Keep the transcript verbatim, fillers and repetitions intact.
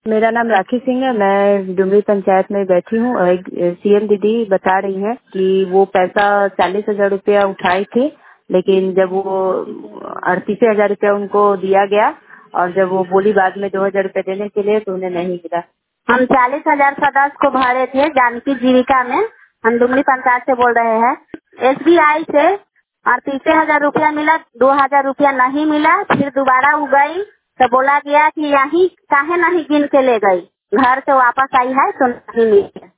मेरा नाम राखी सिंह है। मैं डुमरी पंचायत में बैठी हूँ। सीएम दीदी बता रही हैं कि वो पैसा चालीस हजार रुपया उठाई थी, लेकिन जब वो अड़तीस हजार रुपया उनको दिया गया और जब वो बोली बाद में दो हजार रुपया देने के लिए तो उन्हें नहीं मिला। हम चालीस हजार सदस्य को भरे थे जानकी जीविका में। हम डुमरी पंचायत से बोल रहे हैं। एसबीआई से अड़तीस हजार रुपया मिला, दो हजार रुपया नहीं मिला। फिर दोबारा वो गई तो बोला गया कि यही काहे नहीं गिन के ले गई, घर से वापस आई है तो नहीं मिली।